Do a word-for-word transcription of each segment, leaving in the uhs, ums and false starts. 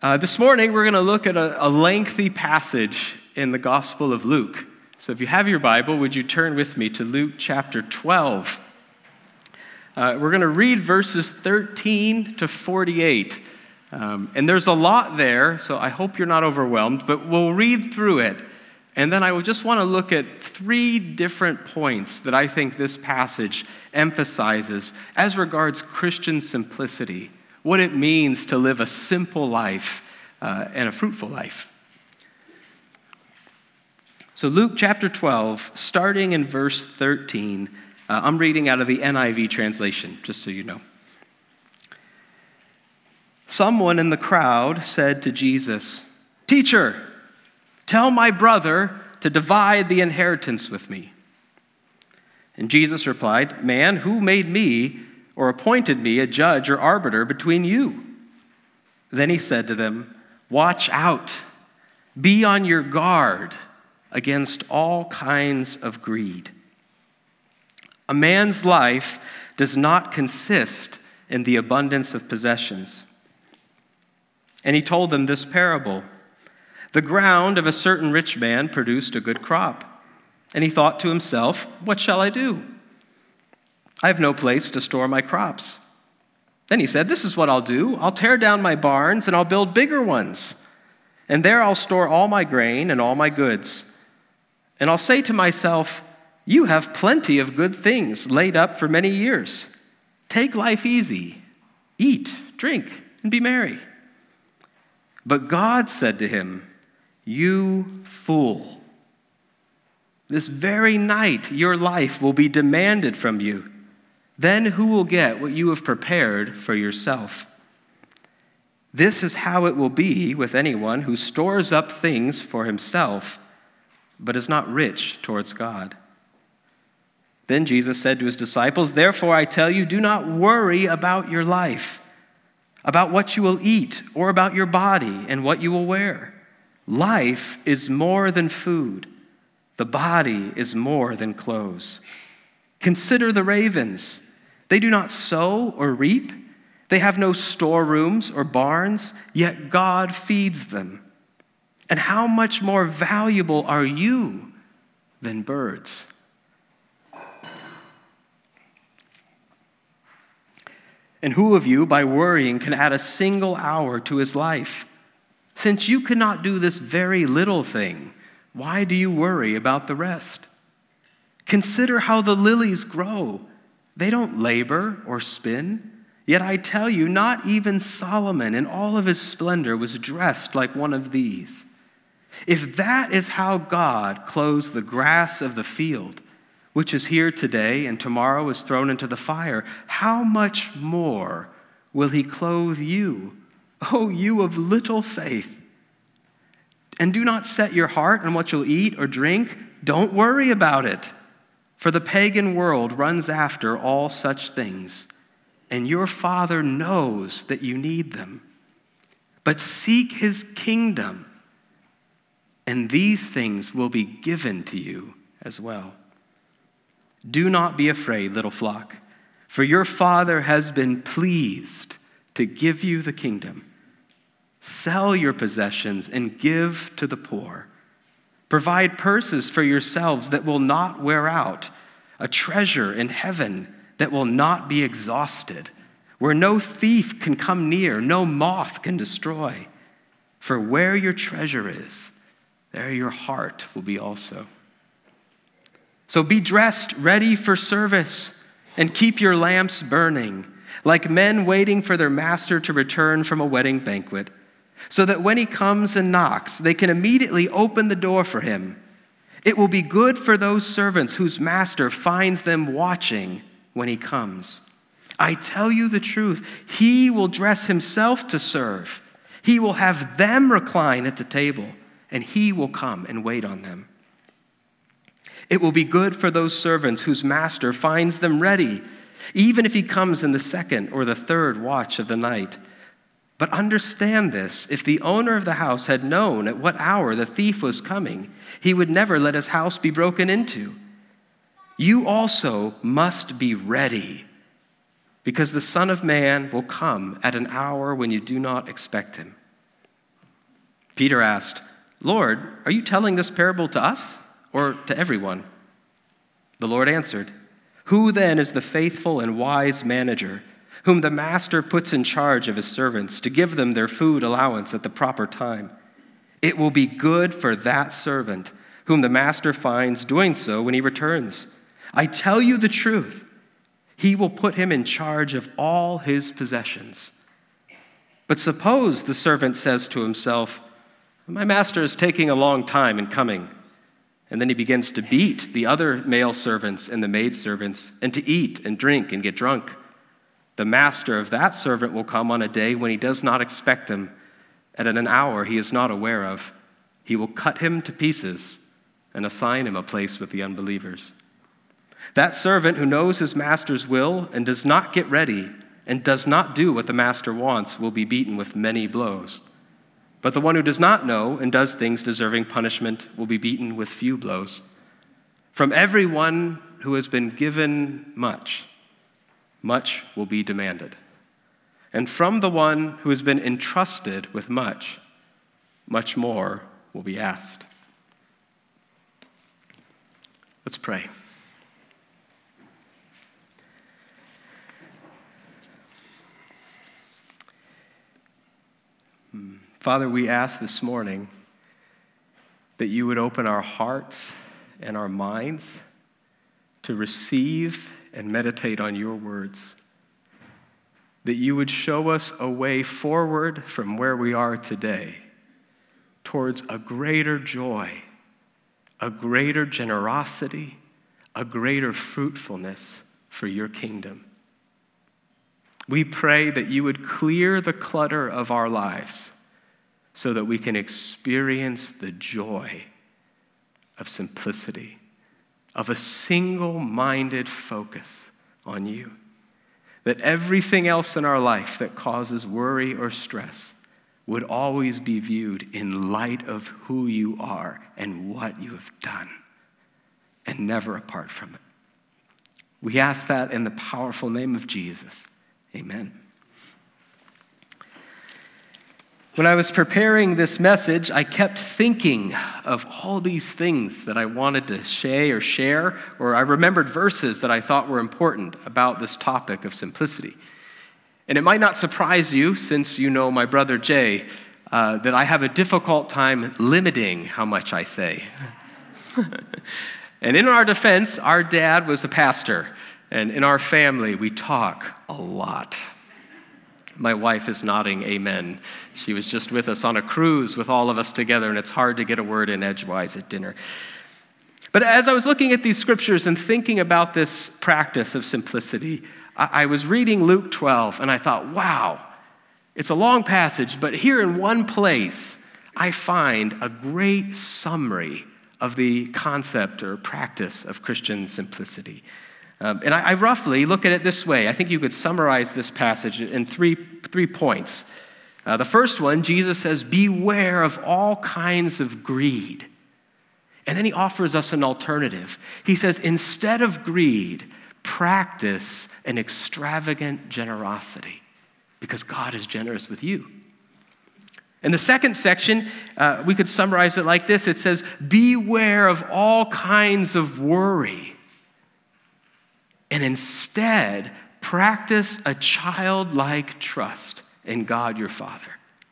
Uh, this morning, we're going to look at a, a lengthy passage in the Gospel of Luke. So if you have your Bible, would you turn with me to Luke chapter twelve? Uh, we're going to read verses thirteen to forty-eight. Um, and there's a lot there, so I hope you're not overwhelmed, but we'll read through it. And then I would just want to look at three different points that I think this passage emphasizes as regards Christian simplicity, what it means to live a simple life uh, and a fruitful life. So Luke chapter twelve, starting in verse thirteen, uh, I'm reading out of the N I V translation, just so you know. Someone in the crowd said to Jesus, "Teacher, tell my brother to divide the inheritance with me." And Jesus replied, "Man, who made me or appointed me a judge or arbiter between you?" Then he said to them, "Watch out, be on your guard against all kinds of greed. A man's life does not consist in the abundance of possessions." And he told them this parable. The ground of a certain rich man produced a good crop. And he thought to himself, "What shall I do? I have no place to store my crops." Then he said, "This is what I'll do. I'll tear down my barns and I'll build bigger ones. And there I'll store all my grain and all my goods. And I'll say to myself, you have plenty of good things laid up for many years. Take life easy. Eat, drink, and be merry." But God said to him, "You fool. This very night your life will be demanded from you. Then who will get what you have prepared for yourself? This is how it will be with anyone who stores up things for himself, but is not rich towards God." Then Jesus said to his disciples, "Therefore I tell you, do not worry about your life, about what you will eat, or about your body and what you will wear. Life is more than food. The body is more than clothes. Consider the ravens. They do not sow or reap. They have no storerooms or barns, yet God feeds them. And how much more valuable are you than birds?" And who of you, by worrying, can add a single hour to his life? Since you cannot do this very little thing, why do you worry about the rest? Consider how the lilies grow. They don't labor or spin. Yet I tell you, not even Solomon in all of his splendor was dressed like one of these. If that is how God clothes the grass of the field, which is here today and tomorrow is thrown into the fire, how much more will he clothe you, O you of little faith? And do not set your heart on what you'll eat or drink. Don't worry about it, for the pagan world runs after all such things, and your Father knows that you need them. But seek his kingdom, and these things will be given to you as well. Do not be afraid, little flock, for your Father has been pleased to give you the kingdom. Sell your possessions and give to the poor. Provide purses for yourselves that will not wear out, a treasure in heaven that will not be exhausted, where no thief can come near, no moth can destroy. For where your treasure is, there your heart will be also. So be dressed, ready for service, and keep your lamps burning, like men waiting for their master to return from a wedding banquet, so that when he comes and knocks, they can immediately open the door for him. It will be good for those servants whose master finds them watching when he comes. I tell you the truth, he will dress himself to serve. He will have them recline at the table, and he will come and wait on them. It will be good for those servants whose master finds them ready, even if he comes in the second or the third watch of the night. But understand this, if the owner of the house had known at what hour the thief was coming, he would never let his house be broken into. You also must be ready, because the Son of Man will come at an hour when you do not expect him. Peter asked, "Lord, are you telling this parable to us or to everyone?" The Lord answered, "Who then is the faithful and wise manager, whom the master puts in charge of his servants to give them their food allowance at the proper time? It will be good for that servant whom the master finds doing so when he returns. I tell you the truth, he will put him in charge of all his possessions. But suppose the servant says to himself, 'My master is taking a long time in coming,' and then he begins to beat the other male servants and the maidservants, and to eat and drink and get drunk. The master of that servant will come on a day when he does not expect him, and at an hour he is not aware of. He will cut him to pieces and assign him a place with the unbelievers. That servant who knows his master's will and does not get ready and does not do what the master wants will be beaten with many blows. But the one who does not know and does things deserving punishment will be beaten with few blows. From everyone who has been given much, much will be demanded. And from the one who has been entrusted with much, much more will be asked." Let's pray. Father, we ask this morning that you would open our hearts and our minds to receive and meditate on your words, that you would show us a way forward from where we are today towards a greater joy, a greater generosity, a greater fruitfulness for your kingdom. We pray that you would clear the clutter of our lives so that we can experience the joy of simplicity, of a single-minded focus on you. That everything else in our life that causes worry or stress would always be viewed in light of who you are and what you have done, and never apart from it. We ask that in the powerful name of Jesus. Amen. When I was preparing this message, I kept thinking of all these things that I wanted to say or share, or I remembered verses that I thought were important about this topic of simplicity. And it might not surprise you, since you know my brother Jay, uh, that I have a difficult time limiting how much I say. And in our defense, our dad was a pastor, and in our family, we talk a lot. My wife is nodding amen. She was just with us on a cruise with all of us together, and it's hard to get a word in edgewise at dinner. But as I was looking at these scriptures and thinking about this practice of simplicity, I was reading Luke twelve, and I thought, wow, it's a long passage, but here in one place, I find a great summary of the concept or practice of Christian simplicity. Um, and I, I roughly look at it this way. I think you could summarize this passage in three, three points. Uh, the first one, Jesus says, beware of all kinds of greed. And then he offers us an alternative. He says, instead of greed, practice an extravagant generosity because God is generous with you. In the second section, uh, we could summarize it like this. It says, beware of all kinds of worry. And instead, practice a childlike trust in God your Father.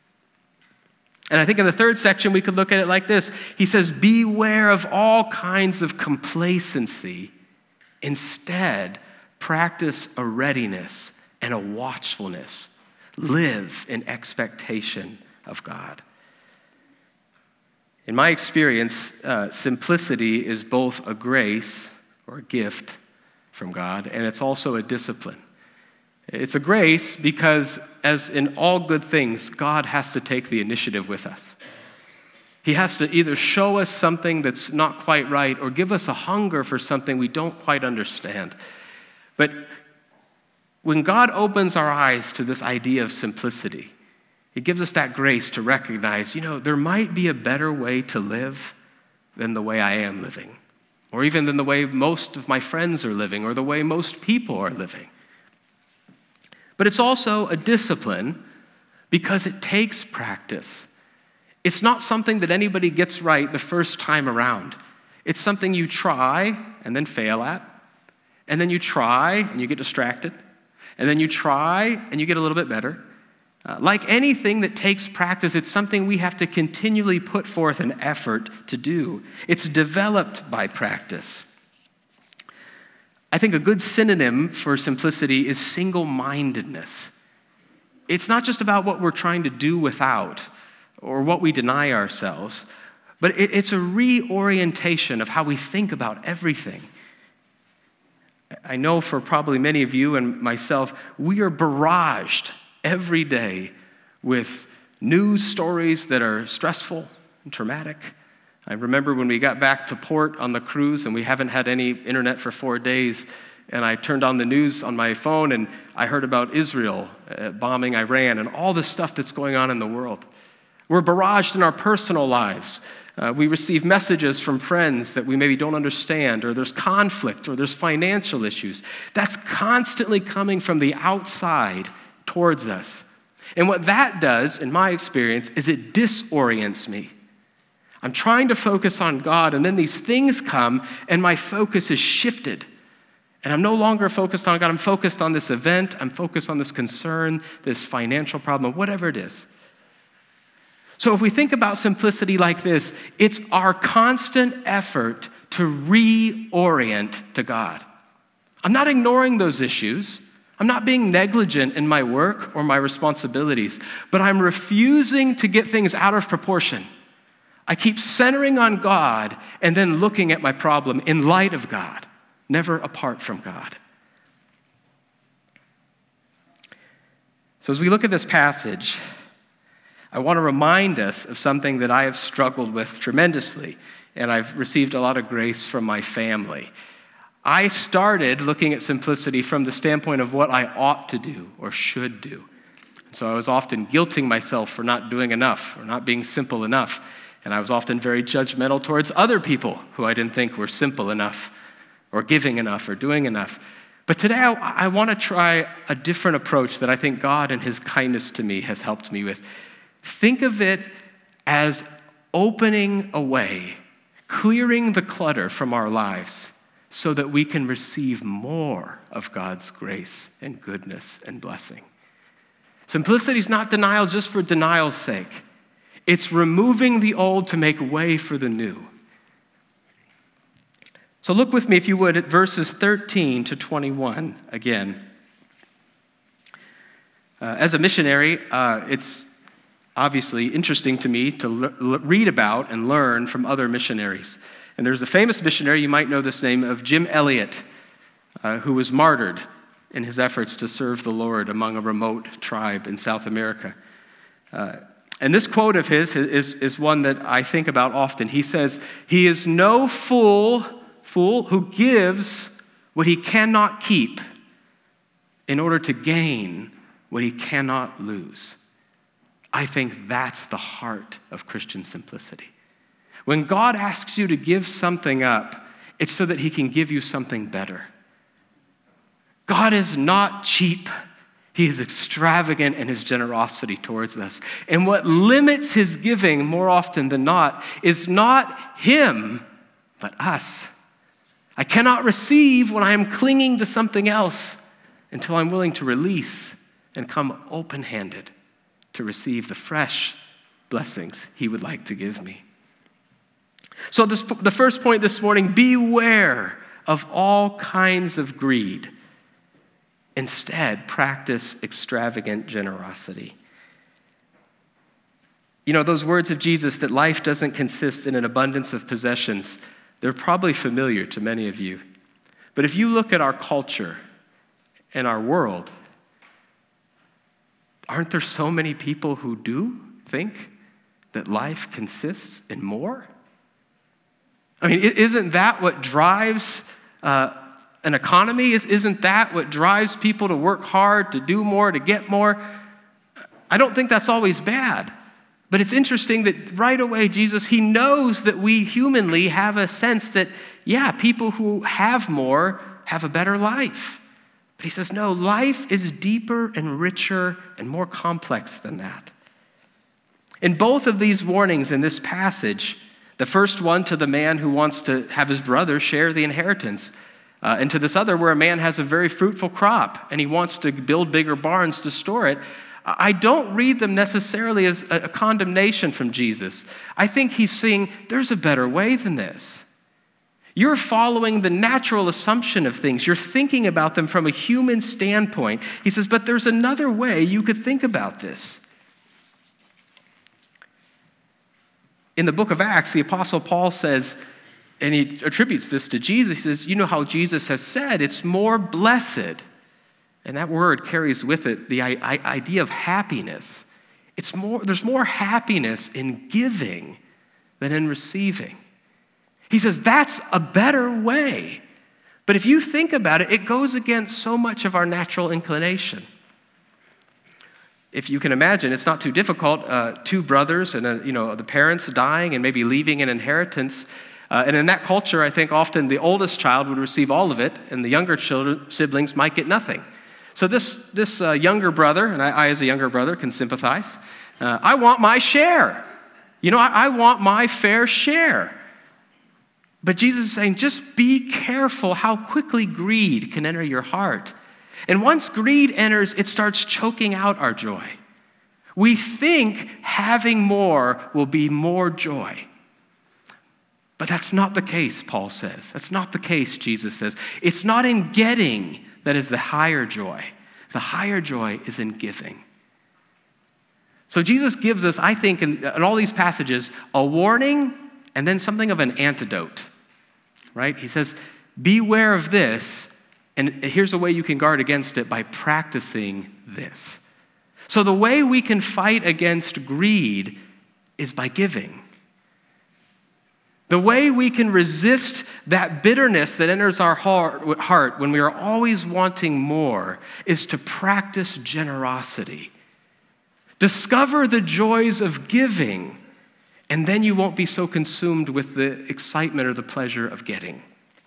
And I think in the third section, we could look at it like this. He says, beware of all kinds of complacency. Instead, practice a readiness and a watchfulness. Live in expectation of God. In my experience, uh, simplicity is both a grace or a gift from God, and it's also a discipline. It's a grace because, as in all good things, God has to take the initiative with us. He has to either show us something that's not quite right or give us a hunger for something we don't quite understand. But when God opens our eyes to this idea of simplicity, it gives us that grace to recognize, you know, there might be a better way to live than the way I am living, or even than the way most of my friends are living, or the way most people are living. But it's also a discipline because it takes practice. It's not something that anybody gets right the first time around. It's something you try and then fail at, and then you try and you get distracted, and then you try and you get a little bit better. Uh, like anything that takes practice, it's something we have to continually put forth an effort to do. It's developed by practice. I think a good synonym for simplicity is single-mindedness. It's not just about what we're trying to do without or what we deny ourselves, but it, it's a reorientation of how we think about everything. I know for probably many of you and myself, we are barraged every day with news stories that are stressful and traumatic. I remember when we got back to port on the cruise and we haven't had any internet for four days, and I turned on the news on my phone and I heard about Israel uh, bombing Iran and all the stuff that's going on in the world. We're barraged in our personal lives. Uh, we receive messages from friends that we maybe don't understand, or there's conflict, or there's financial issues. That's constantly coming from the outside towards us. And what that does, in my experience, is it disorients me. I'm trying to focus on God, and then these things come, and my focus is shifted. And I'm no longer focused on God. I'm focused on this event. I'm focused on this concern, this financial problem, whatever it is. So if we think about simplicity like this, it's our constant effort to reorient to God. I'm not ignoring those issues. I'm not being negligent in my work or my responsibilities, but I'm refusing to get things out of proportion. I keep centering on God and then looking at my problem in light of God, never apart from God. So as we look at this passage, I want to remind us of something that I have struggled with tremendously, and I've received a lot of grace from my family. I started looking at simplicity from the standpoint of what I ought to do or should do. So I was often guilting myself for not doing enough or not being simple enough. And I was often very judgmental towards other people who I didn't think were simple enough or giving enough or doing enough. But today I, I want to try a different approach that I think God and his kindness to me has helped me with. Think of it as opening a way, clearing the clutter from our lives, so that we can receive more of God's grace and goodness and blessing. Simplicity is not denial just for denial's sake. It's removing the old to make way for the new. So look with me, if you would, at verses thirteen to twenty-one again. Uh, as a missionary, uh, it's obviously interesting to me to l- read about and learn from other missionaries. And there's a famous missionary, you might know this name, of Jim Elliot, uh, who was martyred in his efforts to serve the Lord among a remote tribe in South America. Uh, and this quote of his is, is one that I think about often. He says, "He is no fool, fool who gives what he cannot keep in order to gain what he cannot lose." I think that's the heart of Christian simplicity. When God asks you to give something up, it's so that he can give you something better. God is not cheap. He is extravagant in his generosity towards us. And what limits his giving more often than not is not him, but us. I cannot receive when I am clinging to something else until I'm willing to release and come open-handed to receive the fresh blessings he would like to give me. So this, the first point this morning, beware of all kinds of greed. Instead, practice extravagant generosity. You know, those words of Jesus that life doesn't consist in an abundance of possessions, they're probably familiar to many of you. But if you look at our culture and our world, aren't there so many people who do think that life consists in more? I mean, isn't that what drives uh, an economy? Isn't that what drives people to work hard, to do more, to get more? I don't think that's always bad. But it's interesting that right away, Jesus, he knows that we humanly have a sense that, yeah, people who have more have a better life. But he says, no, life is deeper and richer and more complex than that. In both of these warnings in this passage, the first one to the man who wants to have his brother share the inheritance, uh, and to this other where a man has a very fruitful crop and he wants to build bigger barns to store it, I don't read them necessarily as a condemnation from Jesus. I think he's saying there's a better way than this. You're following the natural assumption of things. You're thinking about them from a human standpoint. He says, but there's another way you could think about this. In the book of Acts, the Apostle Paul says, and he attributes this to Jesus, he says, you know how Jesus has said, it's more blessed. And that word carries with it the idea of happiness. It's more, there's more happiness in giving than in receiving. He says that's a better way. But if you think about it, it goes against so much of our natural inclination. If you can imagine, it's not too difficult. Uh, two brothers and a, you know the parents dying and maybe leaving an inheritance. Uh, and in that culture, I think often the oldest child would receive all of it, and the younger children, siblings might get nothing. So this this uh, younger brother, and I, I as a younger brother can sympathize. Uh, I want my share. You know, I, I want my fair share. But Jesus is saying, just be careful how quickly greed can enter your heart. And once greed enters, it starts choking out our joy. We think having more will be more joy. But that's not the case, Paul says. That's not the case, Jesus says. It's not in getting that is the higher joy. The higher joy is in giving. So Jesus gives us, I think, in, in all these passages, a warning and then something of an antidote. Right? He says, beware of this, and here's a way you can guard against it by practicing this. So the way we can fight against greed is by giving. The way we can resist that bitterness that enters our heart when we are always wanting more is to practice generosity. Discover the joys of giving, and then you won't be so consumed with the excitement or the pleasure of getting.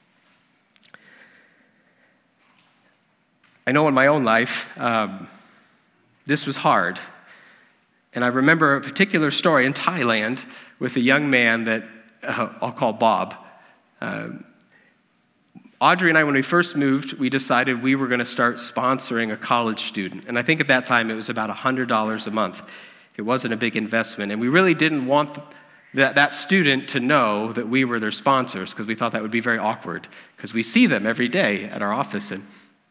I know in my own life, um, this was hard. And I remember a particular story in Thailand with a young man that uh, I'll call Bob. Um, Audrey and I, when we first moved, we decided we were going to start sponsoring a college student. And I think at that time it was about one hundred dollars a month. It wasn't a big investment, and we really didn't want that, that student to know that we were their sponsors because we thought that would be very awkward because we see them every day at our office. And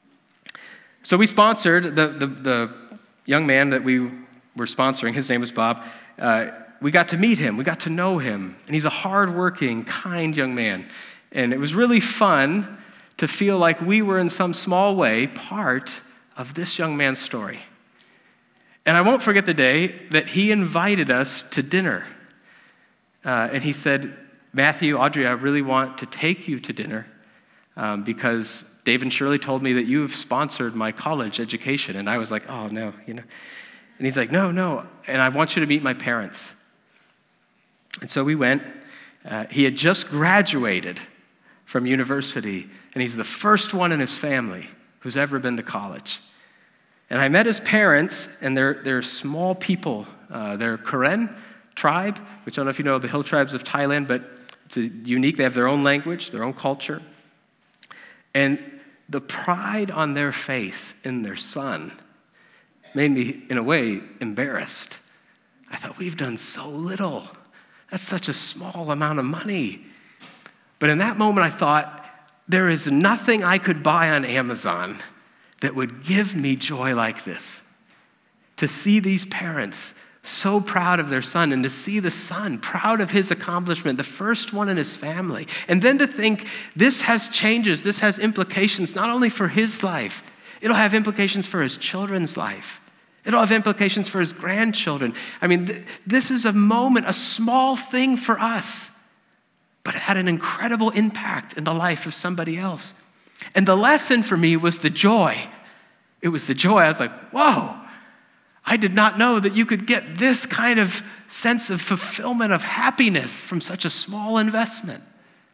so we sponsored the, the, the young man that we were sponsoring. His name was Bob. Uh, we got to meet him. We got to know him, and he's a hardworking, kind young man. And it was really fun to feel like we were in some small way part of this young man's story. And I won't forget the day that he invited us to dinner. Uh, and he said, Matthew, Audrey, I really want to take you to dinner um, because Dave and Shirley told me that you've sponsored my college education. And I was like, oh, no, you know. And he's like, no, no, and I want you to meet my parents. And so we went. Uh, he had just graduated from university, and he's the first one in his family who's ever been to college. And I met his parents, and they're, they're small people. Uh, they're Karen tribe, which I don't know if you know the hill tribes of Thailand, but it's a unique. They have their own language, their own culture. And the pride on their face in their son made me, in a way, embarrassed. I thought, we've done so little. That's such a small amount of money. But in that moment, I thought, there is nothing I could buy on Amazon that would give me joy like this. To see these parents so proud of their son, and to see the son proud of his accomplishment, the first one in his family. And then to think this has changes, this has implications not only for his life, it'll have implications for his children's life. It'll have implications for his grandchildren. I mean, th- this is a moment, a small thing for us, but it had an incredible impact in the life of somebody else. And the lesson for me was the joy. It was the joy. I was like, whoa, I did not know that you could get this kind of sense of fulfillment, of happiness from such a small investment.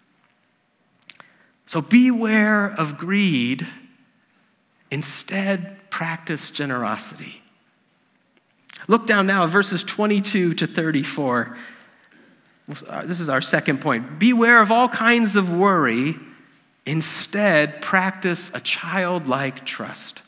So beware of greed. Instead, practice generosity. Look down now at verses twenty-two to thirty-four. This is our second point. Beware of all kinds of worry. Instead, practice a childlike trust.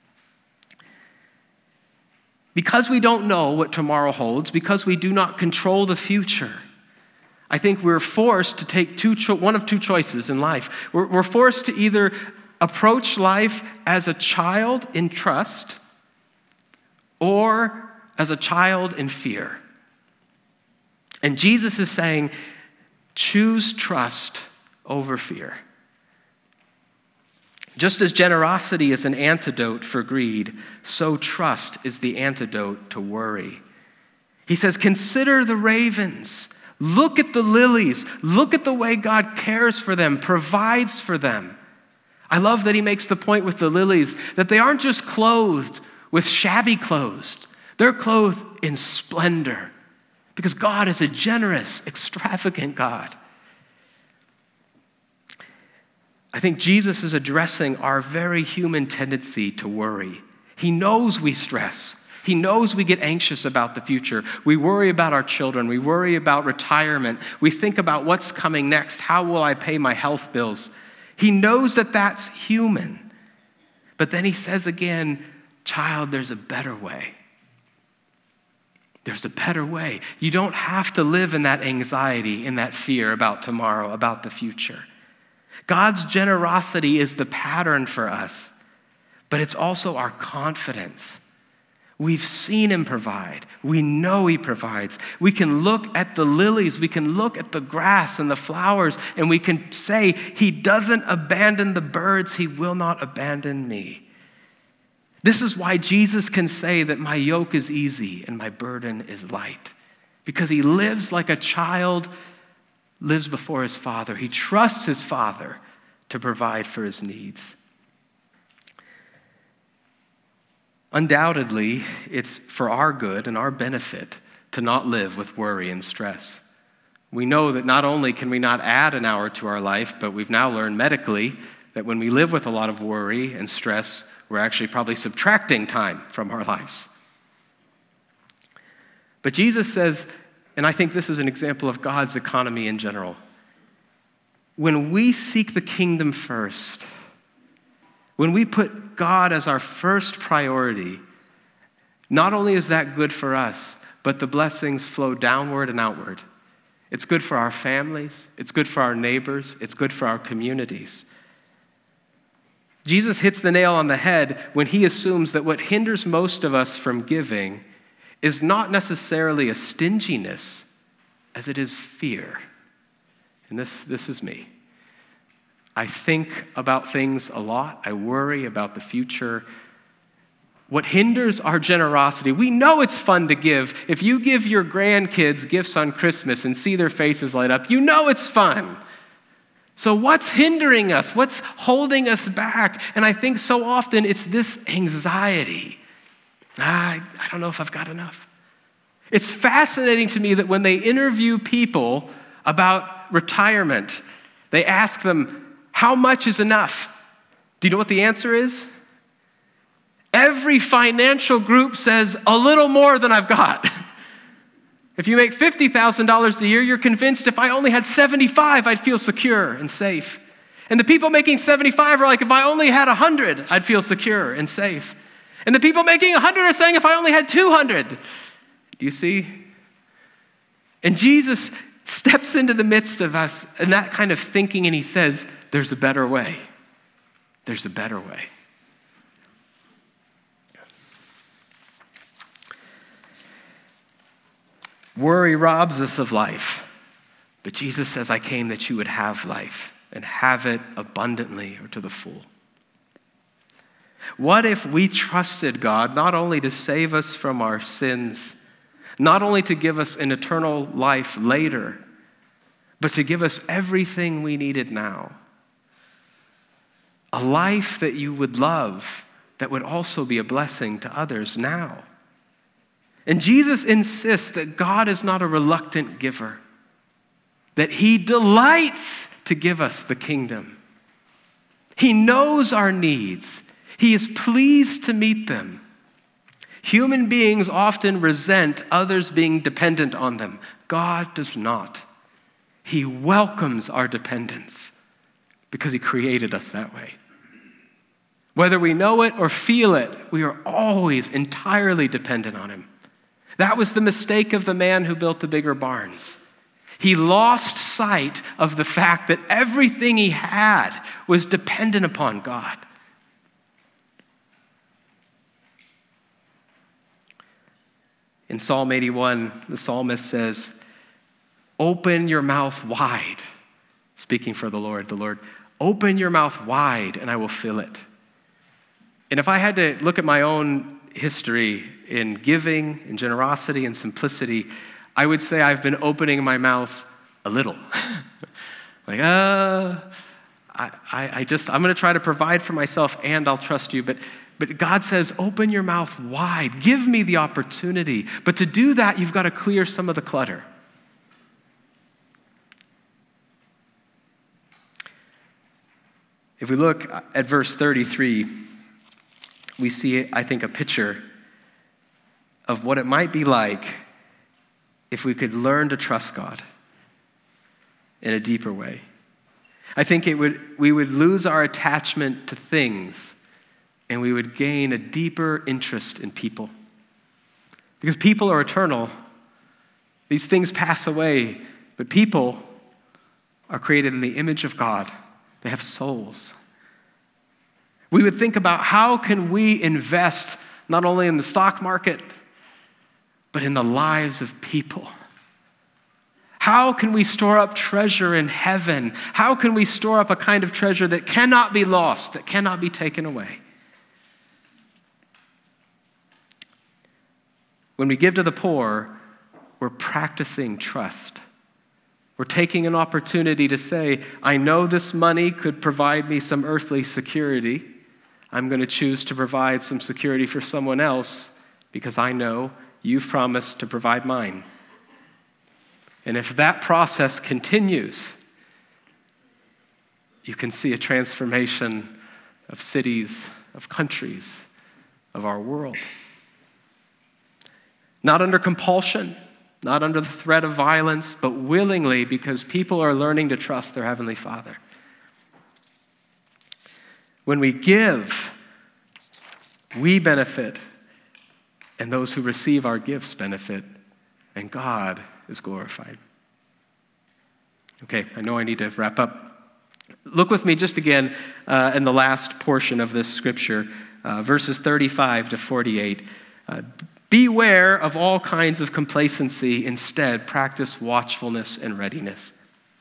Because we don't know what tomorrow holds, because we do not control the future, I think we're forced to take two cho- one of two choices in life. We're, we're forced to either approach life as a child in trust or as a child in fear. And Jesus is saying, choose trust over fear. Just as generosity is an antidote for greed, so trust is the antidote to worry. He says, consider the ravens. Look at the lilies. Look at the way God cares for them, provides for them. I love that he makes the point with the lilies that they aren't just clothed with shabby clothes. They're clothed in splendor because God is a generous, extravagant God. I think Jesus is addressing our very human tendency to worry. He knows we stress. He knows we get anxious about the future. We worry about our children. We worry about retirement. We think about what's coming next. How will I pay my health bills? He knows that that's human. But then he says again, child, there's a better way. There's a better way. You don't have to live in that anxiety, in that fear about tomorrow, about the future. God's generosity is the pattern for us, but it's also our confidence. We've seen him provide. We know he provides. We can look at the lilies, we can look at the grass and the flowers, and we can say, he doesn't abandon the birds, he will not abandon me. This is why Jesus can say that my yoke is easy and my burden is light, because he lives like a child lives before his father. He trusts his father to provide for his needs. Undoubtedly, it's for our good and our benefit to not live with worry and stress. We know that not only can we not add an hour to our life, but we've now learned medically that when we live with a lot of worry and stress, we're actually probably subtracting time from our lives. But Jesus says, and I think this is an example of God's economy in general, when we seek the kingdom first, when we put God as our first priority, not only is that good for us, but the blessings flow downward and outward. It's good for our families, it's good for our neighbors, it's good for our communities. Jesus hits the nail on the head when he assumes that what hinders most of us from giving is not necessarily a stinginess as it is fear. And this, this is me. I think about things a lot. I worry about the future. What hinders our generosity, we know it's fun to give. If you give your grandkids gifts on Christmas and see their faces light up, you know it's fun. So what's hindering us? What's holding us back? And I think so often it's this anxiety. Ah, I, I don't know if I've got enough. It's fascinating to me that when they interview people about retirement, they ask them, how much is enough? Do you know what the answer is? Every financial group says a little more than I've got. If you make fifty thousand dollars a year, you're convinced if I only had seventy-five, I'd feel secure and safe. And the people making seventy-five are like, if I only had one hundred, I'd feel secure and safe. And the people making one hundred are saying, if I only had two hundred. Do you see? And Jesus steps into the midst of us and that kind of thinking, and he says, there's a better way. There's a better way. Worry robs us of life, but Jesus says, I came that you would have life and have it abundantly or to the full. What if we trusted God not only to save us from our sins, not only to give us an eternal life later, but to give us everything we needed now? A life that you would love, that would also be a blessing to others now. And Jesus insists that God is not a reluctant giver, that he delights to give us the kingdom. He knows our needs. He is pleased to meet them. Human beings often resent others being dependent on them. God does not. He welcomes our dependence because he created us that way. Whether we know it or feel it, we are always entirely dependent on him. That was the mistake of the man who built the bigger barns. He lost sight of the fact that everything he had was dependent upon God. In Psalm eighty-one, the psalmist says, "Open your mouth wide," speaking for the Lord, the Lord, "open your mouth wide and I will fill it." And if I had to look at my own history in giving, in generosity, and simplicity, I would say I've been opening my mouth a little. like, uh, I, I, I just, I'm going to try to provide for myself and I'll trust you. But, but God says, open your mouth wide. Give me the opportunity. But to do that, you've got to clear some of the clutter. If we look at verse thirty-three, we see, I think, a picture of what it might be like if we could learn to trust God in a deeper way. I think it would we would lose our attachment to things and we would gain a deeper interest in people. Because people are eternal. These things pass away, but people are created in the image of God. They have souls. We would think about how can we invest not only in the stock market, but in the lives of people. How can we store up treasure in heaven? How can we store up a kind of treasure that cannot be lost, that cannot be taken away? When we give to the poor, we're practicing trust. We're taking an opportunity to say, I know this money could provide me some earthly security. I'm going to choose to provide some security for someone else because I know you've promised to provide mine. And if that process continues, you can see a transformation of cities, of countries, of our world. Not under compulsion, not under the threat of violence, but willingly because people are learning to trust their Heavenly Father. When we give, we benefit, and those who receive our gifts benefit, and God is glorified. Okay, I know I need to wrap up. Look with me just again uh, in the last portion of this scripture, uh, verses thirty-five to forty-eight. Uh, Beware of all kinds of complacency. Instead, practice watchfulness and readiness.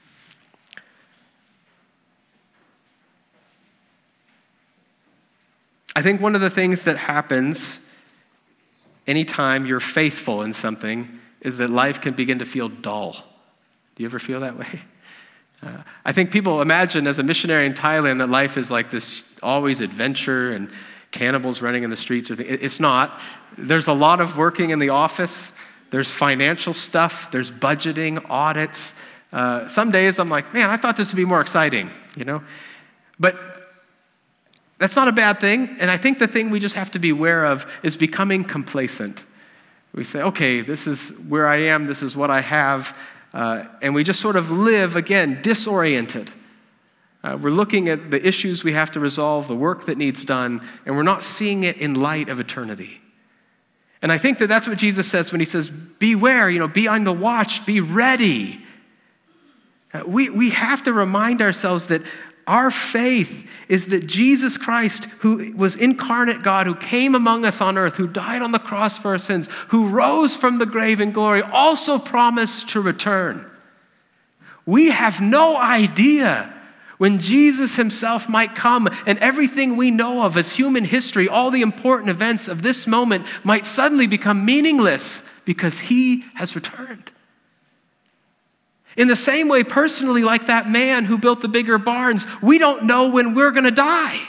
I think one of the things that happens anytime you're faithful in something is that life can begin to feel dull. Do you ever feel that way? Uh, I think people imagine as a missionary in Thailand that life is like this always adventure and cannibals running in the streets. Or things. It's not. There's a lot of working in the office. There's financial stuff. There's budgeting, audits. Uh, some days I'm like, man, I thought this would be more exciting, you know? But that's not a bad thing. And I think the thing we just have to be aware of is becoming complacent. We say, okay, this is where I am. This is what I have. Uh, and we just sort of live, again, disoriented. Uh, we're looking at the issues we have to resolve, the work that needs done, and we're not seeing it in light of eternity. And I think that that's what Jesus says when he says, beware, you know, be on the watch, be ready. Uh, we, we have to remind ourselves that our faith is that Jesus Christ, who was incarnate God, who came among us on earth, who died on the cross for our sins, who rose from the grave in glory, also promised to return. We have no idea when Jesus himself might come and everything we know of as human history, all the important events of this moment might suddenly become meaningless because he has returned. In the same way, personally, like that man who built the bigger barns, we don't know when we're going to die.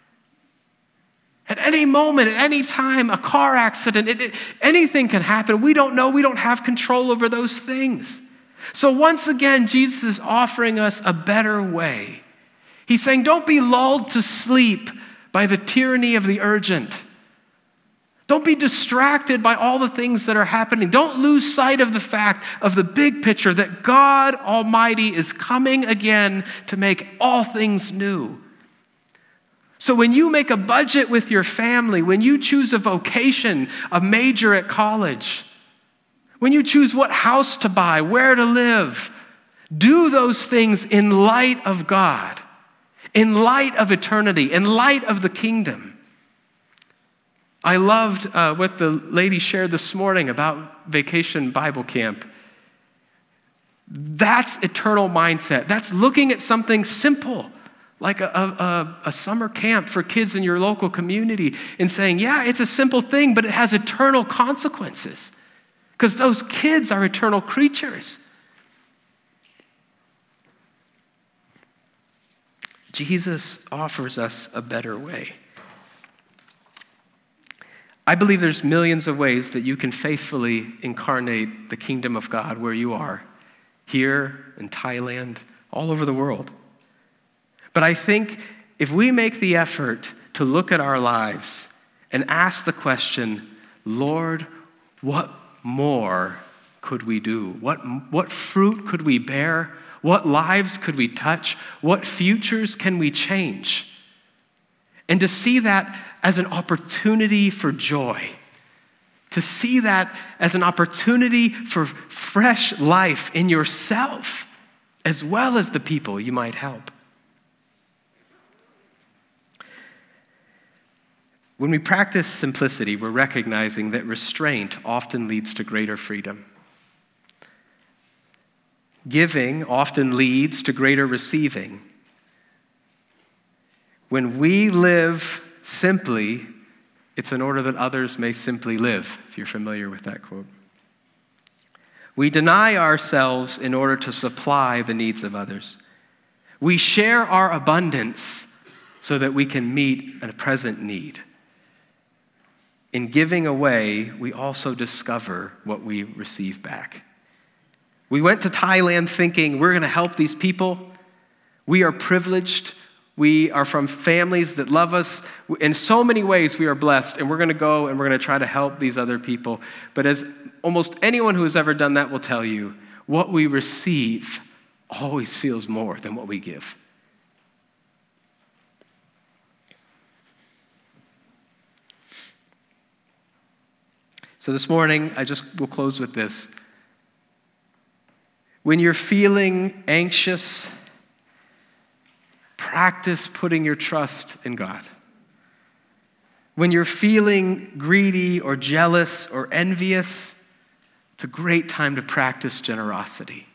At any moment, at any time, a car accident, it, it, anything can happen. We don't know. We don't have control over those things. So once again, Jesus is offering us a better way. He's saying, don't be lulled to sleep by the tyranny of the urgent. Don't be distracted by all the things that are happening. Don't lose sight of the fact of the big picture that God Almighty is coming again to make all things new. So when you make a budget with your family, when you choose a vocation, a major at college, when you choose what house to buy, where to live, do those things in light of God, in light of eternity, in light of the kingdom. I loved uh, what the lady shared this morning about Vacation Bible Camp. That's eternal mindset. That's looking at something simple, like a, a, a summer camp for kids in your local community, and saying, yeah, it's a simple thing, but it has eternal consequences because those kids are eternal creatures. Jesus offers us a better way. I believe there's millions of ways that you can faithfully incarnate the kingdom of God where you are, here in Thailand, all over the world. But I think if we make the effort to look at our lives and ask the question, Lord, what more could we do? What, what fruit could we bear? What lives could we touch? What futures can we change? And to see that as an opportunity for joy, to see that as an opportunity for fresh life in yourself, as well as the people you might help. When we practice simplicity, we're recognizing that restraint often leads to greater freedom. Giving often leads to greater receiving. When we live simply, it's in order that others may simply live, if you're familiar with that quote. We deny ourselves in order to supply the needs of others. We share our abundance so that we can meet a present need. In giving away, we also discover what we receive back. We went to Thailand thinking we're going to help these people. We are privileged. We are from families that love us. In so many ways, we are blessed, and we're going to go and we're going to try to help these other people. But as almost anyone who has ever done that will tell you, what we receive always feels more than what we give. So this morning, I just will close with this. When you're feeling anxious, practice putting your trust in God. When you're feeling greedy or jealous or envious, it's a great time to practice generosity.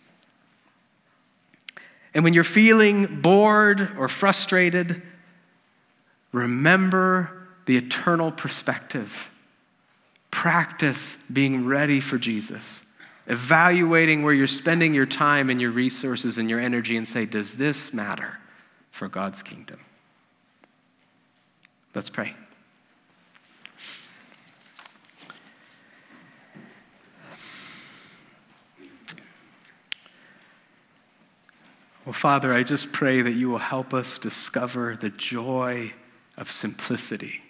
And when you're feeling bored or frustrated, remember the eternal perspective. Practice being ready for Jesus. Evaluating where you're spending your time and your resources and your energy and say, does this matter for God's kingdom? Let's pray. Well, Father, I just pray that you will help us discover the joy of simplicity.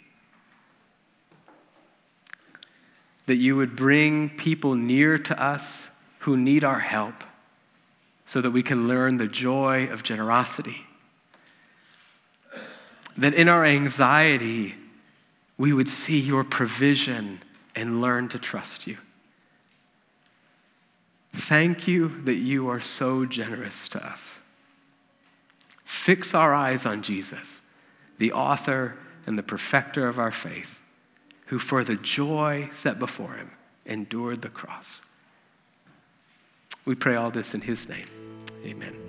That you would bring people near to us who need our help so that we can learn the joy of generosity. That in our anxiety, we would see your provision and learn to trust you. Thank you that you are so generous to us. Fix our eyes on Jesus, the author and the perfecter of our faith, who for the joy set before him endured the cross. We pray all this in his name. Amen.